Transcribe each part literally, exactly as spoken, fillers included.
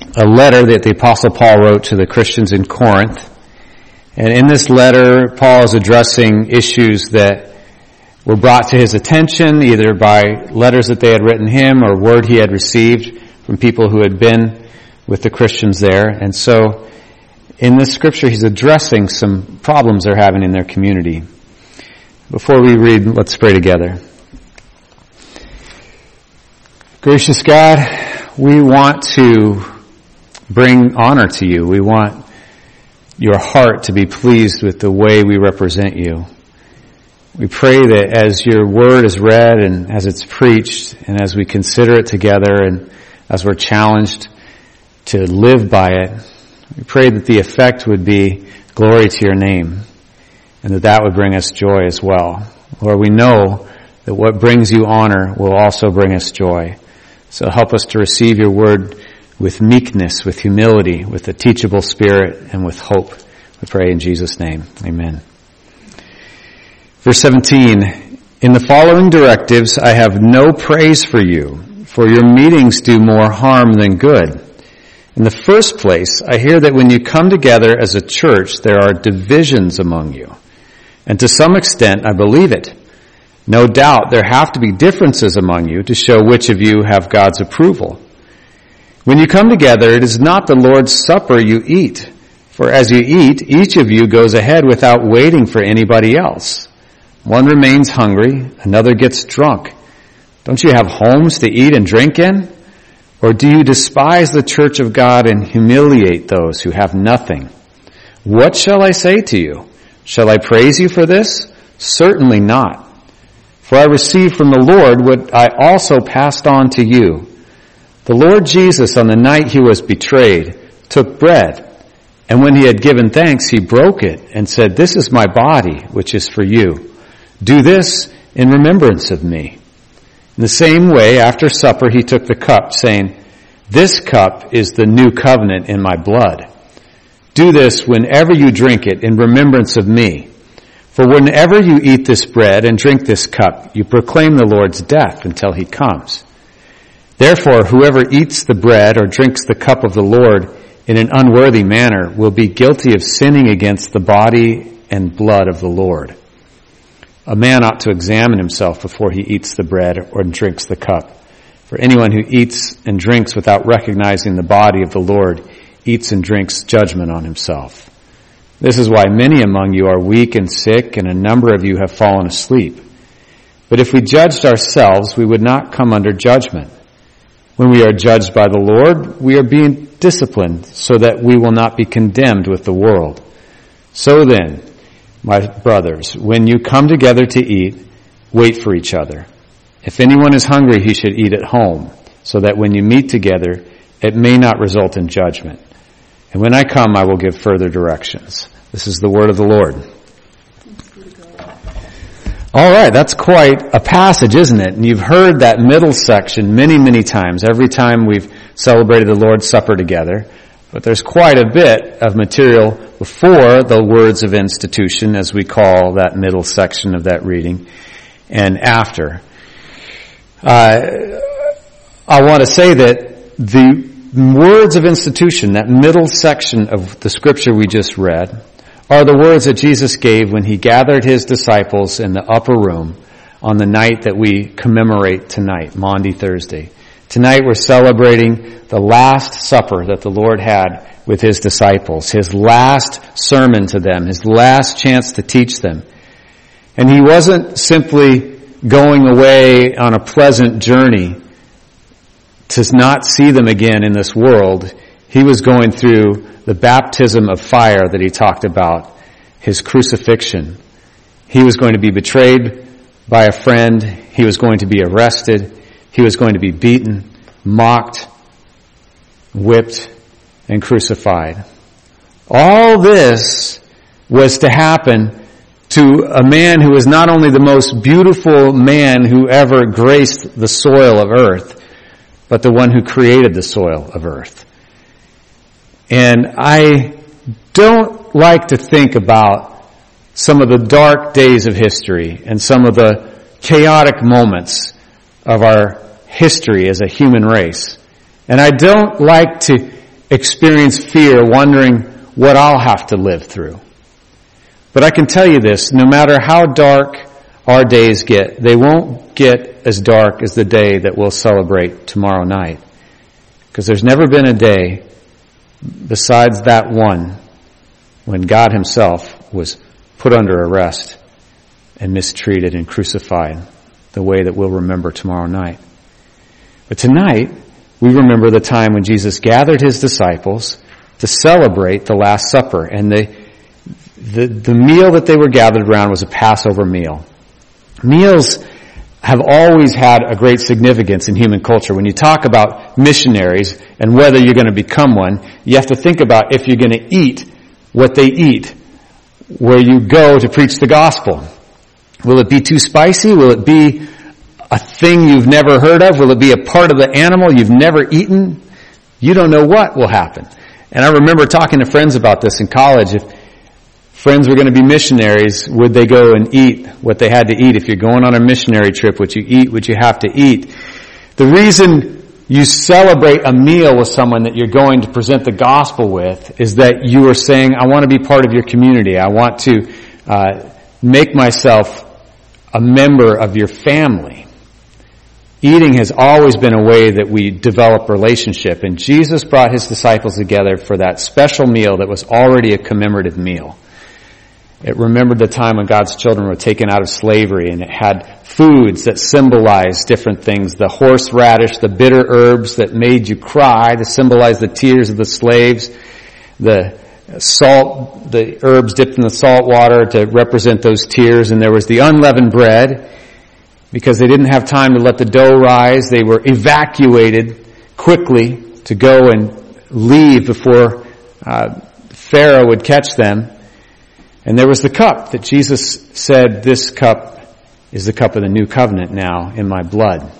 a letter that the Apostle Paul wrote to the Christians in Corinth. And in this letter, Paul is addressing issues that were brought to his attention, either by letters that they had written him or word he had received from people who had been with the Christians there. And so, in this scripture, he's addressing some problems they're having in their community. Before we read, let's pray together. Gracious God, we want to bring honor to you. We want your heart to be pleased with the way we represent you. We pray that as your word is read and as it's preached and as we consider it together and as we're challenged to live by it, we pray that the effect would be glory to your name and that that would bring us joy as well. Lord, we know that what brings you honor will also bring us joy. So help us to receive your word with meekness, with humility, with a teachable spirit, and with hope. We pray in Jesus' name. Amen. Verse seventeen, in the following directives I have no praise for you, for your meetings do more harm than good. In the first place, I hear that when you come together as a church, there are divisions among you. And to some extent, I believe it. No doubt there have to be differences among you to show which of you have God's approval. When you come together, it is not the Lord's Supper you eat. For as you eat, each of you goes ahead without waiting for anybody else. One remains hungry, another gets drunk. Don't you have homes to eat and drink in? Or do you despise the church of God and humiliate those who have nothing? What shall I say to you? Shall I praise you for this? Certainly not. For I received from the Lord what I also passed on to you. The Lord Jesus, on the night he was betrayed, took bread, and when he had given thanks, he broke it and said, "This is my body, which is for you. Do this in remembrance of me." In the same way, after supper, he took the cup, saying, "This cup is the new covenant in my blood. Do this whenever you drink it in remembrance of me. For whenever you eat this bread and drink this cup, you proclaim the Lord's death until he comes. Therefore, whoever eats the bread or drinks the cup of the Lord in an unworthy manner will be guilty of sinning against the body and blood of the Lord. A man ought to examine himself before he eats the bread or drinks the cup. For anyone who eats and drinks without recognizing the body of the Lord eats and drinks judgment on himself. This is why many among you are weak and sick, and a number of you have fallen asleep. But if we judged ourselves, we would not come under judgment. When we are judged by the Lord, we are being disciplined so that we will not be condemned with the world. So then, my brothers, when you come together to eat, wait for each other. If anyone is hungry, he should eat at home, so that when you meet together, it may not result in judgment. And when I come, I will give further directions. This is the word of the Lord. All right, that's quite a passage, isn't it? And you've heard that middle section many, many times, every time we've celebrated the Lord's Supper together. But there's quite a bit of material before the words of institution, as we call that middle section of that reading, and after. Uh, I want to say that the words of institution, that middle section of the scripture we just read, are the words that Jesus gave when he gathered his disciples in the upper room on the night that we commemorate tonight, Maundy Thursday. Tonight we're celebrating the last supper that the Lord had with his disciples, his last sermon to them, his last chance to teach them. And he wasn't simply going away on a pleasant journey to not see them again in this world. He was going through the baptism of fire that he talked about, his crucifixion. He was going to be betrayed by a friend. He was going to be arrested. He was going to be beaten, mocked, whipped, and crucified. All this was to happen to a man who was not only the most beautiful man who ever graced the soil of earth, but the one who created the soil of earth. And I don't like to think about some of the dark days of history and some of the chaotic moments of our history as a human race. And I don't like to experience fear, wondering what I'll have to live through. But I can tell you this, no matter how dark our days get, they won't get as dark as the day that we'll celebrate tomorrow night. Because there's never been a day besides that one when God himself was put under arrest and mistreated and crucified the way that we'll remember tomorrow night. But tonight, we remember the time when Jesus gathered his disciples to celebrate the Last Supper. And the, the, the meal that they were gathered around was a Passover meal. Meals have always had a great significance in human culture. When you talk about missionaries and whether you're going to become one, you have to think about if you're going to eat what they eat where you go to preach the gospel. Will it be too spicy? Will it be a thing you've never heard of? Will it be a part of the animal you've never eaten? You don't know what will happen. And I remember talking to friends about this in college. If friends were going to be missionaries, would they go and eat what they had to eat? If you're going on a missionary trip, what you eat, what you have to eat. The reason you celebrate a meal with someone that you're going to present the gospel with is that you are saying, I want to be part of your community. I want to uh, make myself a member of your family. Eating has always been a way that we develop relationship, and Jesus brought his disciples together for that special meal that was already a commemorative meal. It remembered the time when God's children were taken out of slavery, and it had foods that symbolized different things. The horseradish, the bitter herbs that made you cry, to symbolize the tears of the slaves. The salt, the herbs dipped in the salt water to represent those tears. And there was the unleavened bread. Because they didn't have time to let the dough rise, they were evacuated quickly to go and leave before uh, Pharaoh would catch them. And there was the cup that Jesus said, this cup is the cup of the new covenant now in my blood.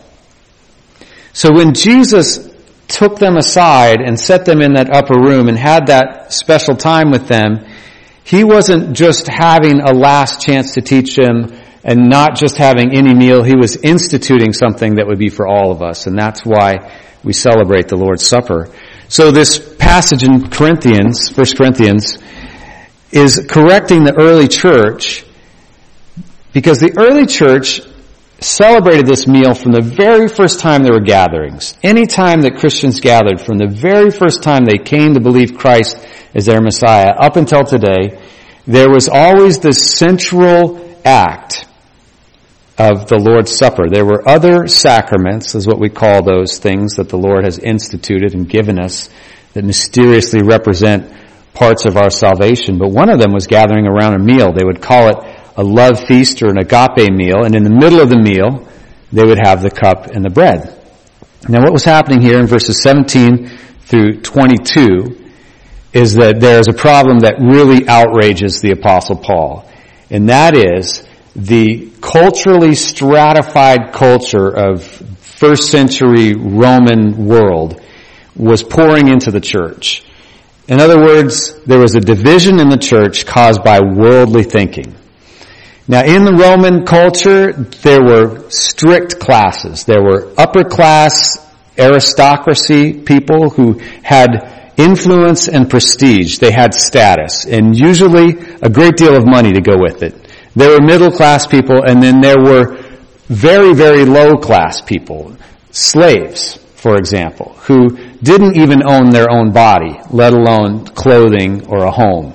So when Jesus took them aside and set them in that upper room and had that special time with them, he wasn't just having a last chance to teach them and not just having any meal. He was instituting something that would be for all of us. And that's why we celebrate the Lord's Supper. So this passage in Corinthians, First Corinthians, is correcting the early church, because the early church celebrated this meal from the very first time there were gatherings. Any time that Christians gathered, from the very first time they came to believe Christ as their Messiah, up until today, there was always this central act of the Lord's Supper. There were other sacraments, is what we call those things that the Lord has instituted and given us, that mysteriously represent parts of our salvation. But one of them was gathering around a meal. They would call it a love feast or an agape meal, and in the middle of the meal, they would have the cup and the bread. Now what was happening here in verses seventeen through twenty-two is that there is a problem that really outrages the Apostle Paul, and that is the culturally stratified culture of first century Roman world was pouring into the church. In other words, there was a division in the church caused by worldly thinking. Now, in the Roman culture, there were strict classes. There were upper class aristocracy people who had influence and prestige. They had status, and usually a great deal of money to go with it. There were middle-class people, and then there were very, very low-class people, slaves, for example, who didn't even own their own body, let alone clothing or a home.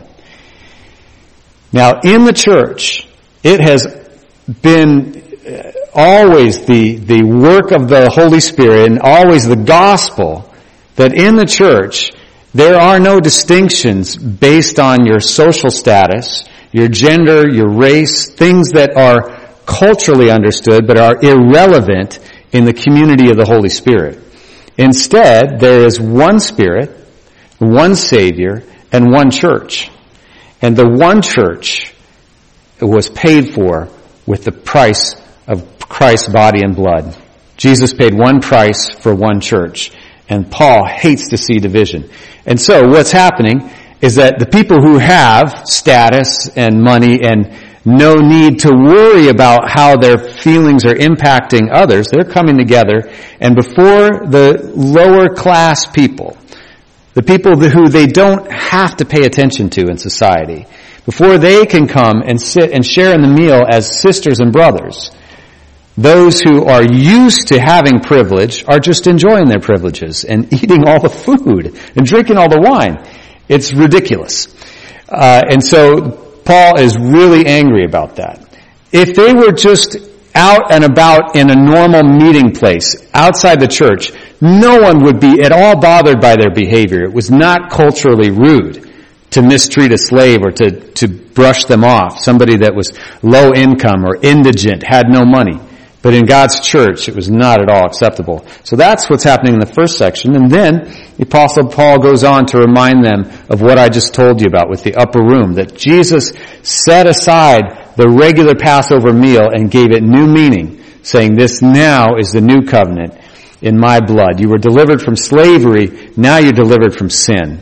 Now, in the church, it has been always the, the work of the Holy Spirit and always the gospel that in the church, there are no distinctions based on your social status, your gender, your race, things that are culturally understood but are irrelevant in the community of the Holy Spirit. Instead, there is one Spirit, one Savior, and one church. And the one church was paid for with the price of Christ's body and blood. Jesus paid one price for one church. And Paul hates to see division. And so what's happening is that the people who have status and money and no need to worry about how their feelings are impacting others, they're coming together, and before the lower class people, the people who they don't have to pay attention to in society, before they can come and sit and share in the meal as sisters and brothers, those who are used to having privilege are just enjoying their privileges and eating all the food and drinking all the wine. It's ridiculous. Uh, and so Paul is really angry about that. If they were just out and about in a normal meeting place outside the church, no one would be at all bothered by their behavior. It was not culturally rude to mistreat a slave or to, to brush them off, somebody that was low income or indigent, had no money. But in God's church, it was not at all acceptable. So that's what's happening in the first section. And then the Apostle Paul goes on to remind them of what I just told you about with the upper room, that Jesus set aside the regular Passover meal and gave it new meaning, saying, this now is the new covenant in my blood. You were delivered from slavery, now you're delivered from sin.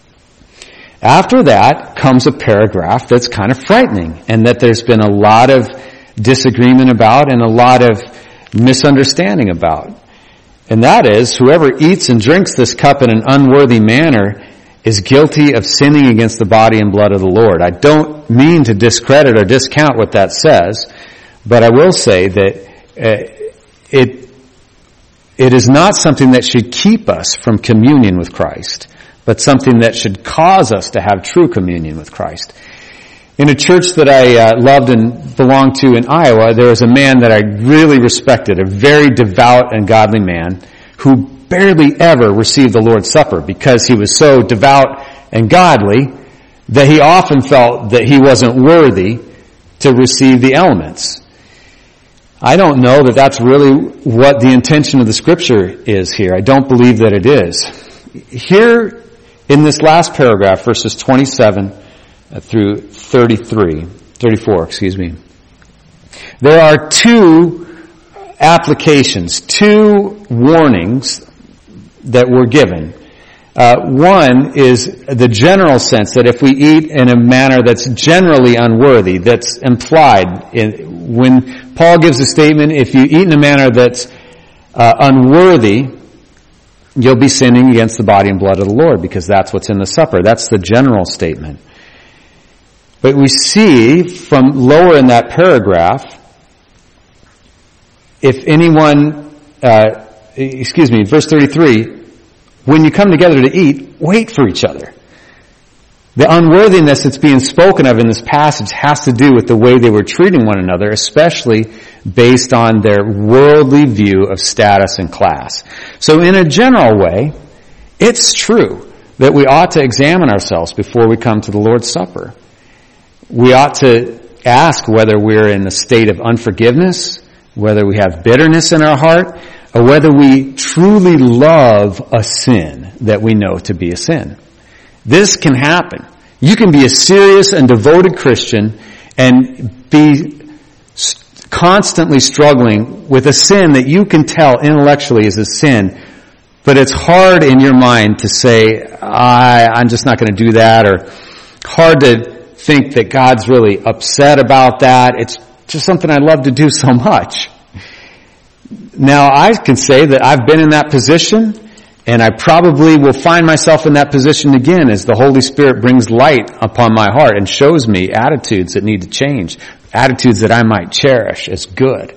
After that comes a paragraph that's kind of frightening, and that there's been a lot of disagreement about and a lot of misunderstanding about. And that is, whoever eats and drinks this cup in an unworthy manner is guilty of sinning against the body and blood of the Lord. I don't mean to discredit or discount what that says, but I will say that uh, it it is not something that should keep us from communion with Christ, but something that should cause us to have true communion with Christ. In a church that I uh, loved and belonged to in Iowa, there was a man that I really respected, a very devout and godly man who barely ever received the Lord's Supper because he was so devout and godly that he often felt that he wasn't worthy to receive the elements. I don't know that that's really what the intention of the Scripture is here. I don't believe that it is. Here in this last paragraph, verses twenty-seven through thirty-three, thirty-four, excuse me. There are two applications, two warnings that were given. Uh, one is the general sense that if we eat in a manner that's generally unworthy, that's implied in, when Paul gives a statement, if you eat in a manner that's uh, unworthy, you'll be sinning against the body and blood of the Lord, because that's what's in the supper. That's the general statement. But we see from lower in that paragraph, if anyone, uh, excuse me, verse thirty-three, when you come together to eat, wait for each other. The unworthiness that's being spoken of in this passage has to do with the way they were treating one another, especially based on their worldly view of status and class. So in a general way, it's true that we ought to examine ourselves before we come to the Lord's Supper. We ought to ask whether we're in a state of unforgiveness, whether we have bitterness in our heart, or whether we truly love a sin that we know to be a sin. This can happen. You can be a serious and devoted Christian and be constantly struggling with a sin that you can tell intellectually is a sin, but it's hard in your mind to say, I, I'm just not going to do that, or hard to think that God's really upset about that. It's just something I love to do so much. Now, I can say that I've been in that position, and I probably will find myself in that position again as the Holy Spirit brings light upon my heart and shows me attitudes that need to change, attitudes that I might cherish as good.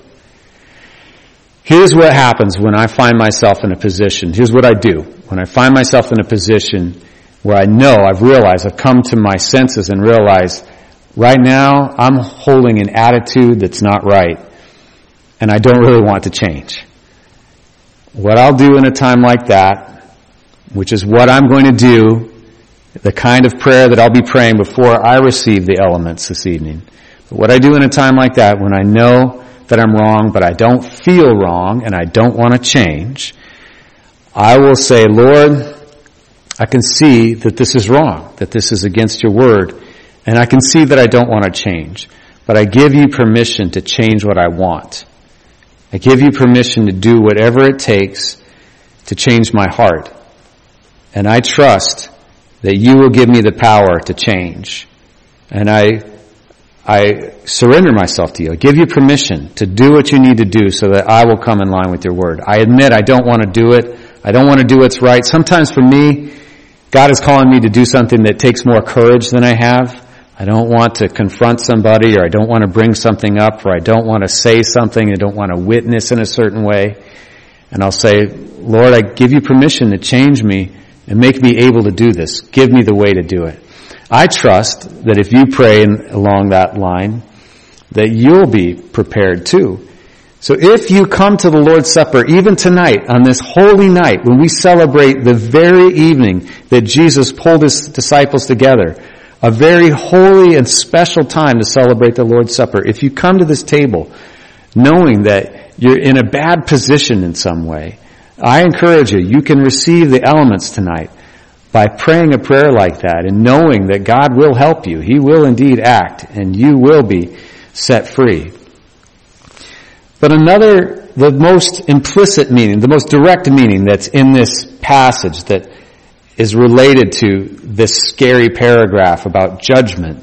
Here's what happens when I find myself in a position. Here's what I do. When I find myself in a position where I know, I've realized, I've come to my senses and realized, right now, I'm holding an attitude that's not right, and I don't really want to change. What I'll do in a time like that, which is what I'm going to do, the kind of prayer that I'll be praying before I receive the elements this evening. But what I do in a time like that, when I know that I'm wrong, but I don't feel wrong, and I don't want to change, I will say, Lord, I can see that this is wrong, that this is against your word, and I can see that I don't want to change. But I give you permission to change what I want. I give you permission to do whatever it takes to change my heart. And I trust that you will give me the power to change. And I, I surrender myself to you. I give you permission to do what you need to do so that I will come in line with your word. I admit I don't want to do it. I don't want to do what's right. Sometimes for me, God is calling me to do something that takes more courage than I have. I don't want to confront somebody, or I don't want to bring something up, or I don't want to say something, I don't want to witness in a certain way. And I'll say, Lord, I give you permission to change me and make me able to do this. Give me the way to do it. I trust that if you pray along that line, that you'll be prepared too. So if you come to the Lord's Supper, even tonight, on this holy night, when we celebrate the very evening that Jesus pulled his disciples together, a very holy and special time to celebrate the Lord's Supper. If you come to this table knowing that you're in a bad position in some way, I encourage you, you can receive the elements tonight by praying a prayer like that and knowing that God will help you. He will indeed act, and you will be set free. But another, the most implicit meaning, the most direct meaning that's in this passage that is related to this scary paragraph about judgment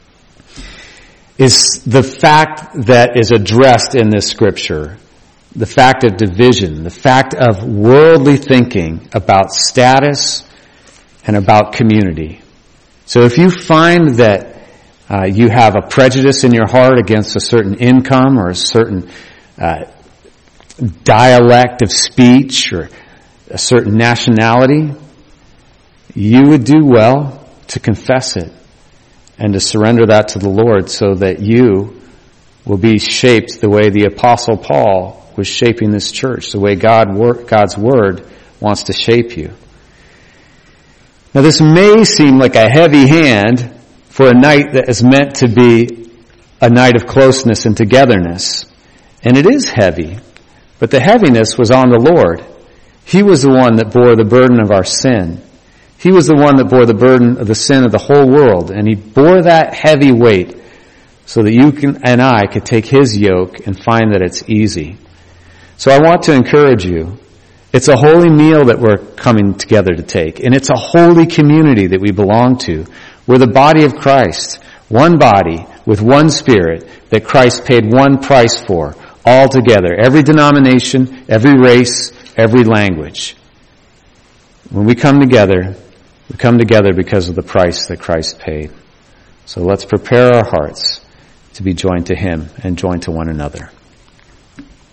is the fact that is addressed in this scripture, the fact of division, the fact of worldly thinking about status and about community. So if you find that uh, you have a prejudice in your heart against a certain income or a certain uh, dialect of speech or a certain nationality, you would do well to confess it and to surrender that to the Lord so that you will be shaped the way the Apostle Paul was shaping this church, the way God, God's Word wants to shape you. Now this may seem like a heavy hand for a night that is meant to be a night of closeness and togetherness. And it is heavy, but the heaviness was on the Lord. He was the one that bore the burden of our sin. He was the one that bore the burden of the sin of the whole world, and he bore that heavy weight so that you can, and I could take his yoke and find that it's easy. So I want to encourage you. It's a holy meal that we're coming together to take, and it's a holy community that we belong to. We're the body of Christ, one body with one spirit that Christ paid one price for, all together. Every denomination, every race, every language. When we come together, we come together because of the price that Christ paid. So let's prepare our hearts to be joined to him and joined to one another.